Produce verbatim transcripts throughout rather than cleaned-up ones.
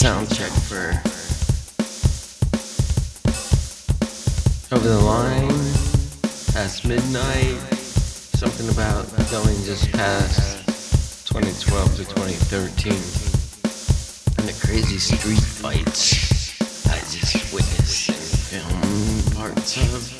sound check for Over the Line past midnight. Something about going just past twenty twelve to twenty thirteen and the crazy street fights I just witnessed and filmed parts of.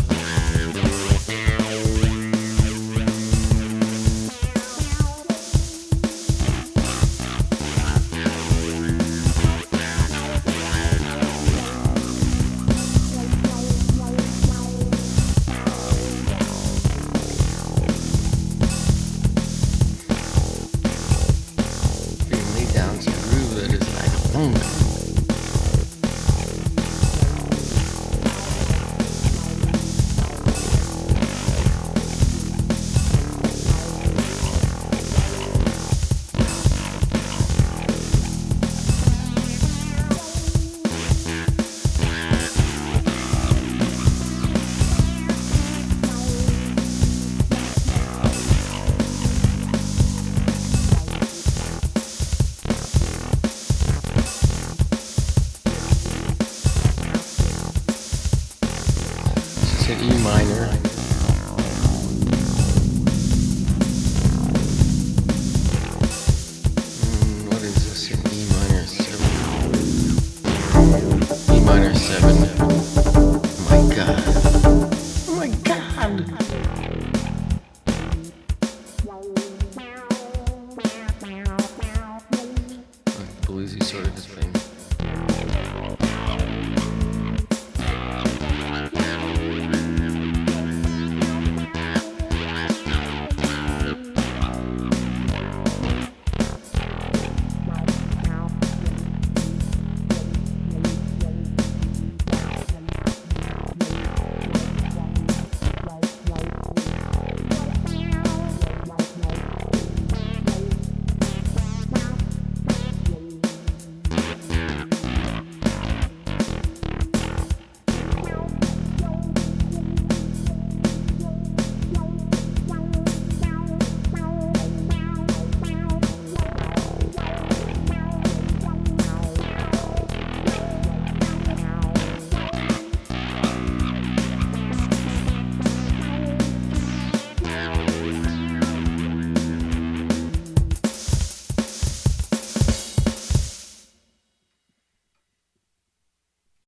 E minor. Mm, what is this? An E minor seven. E minor seven. Oh my god. Oh my god. Like bluesy sort of thing.